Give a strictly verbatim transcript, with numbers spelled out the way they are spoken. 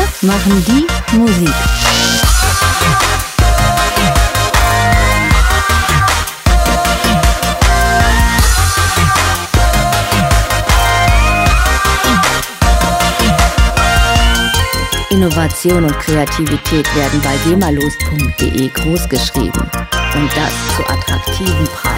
Wir machen die Musik. Innovation und Kreativität werden bei gemalos punkt de großgeschrieben und das zu attraktiven Preisen.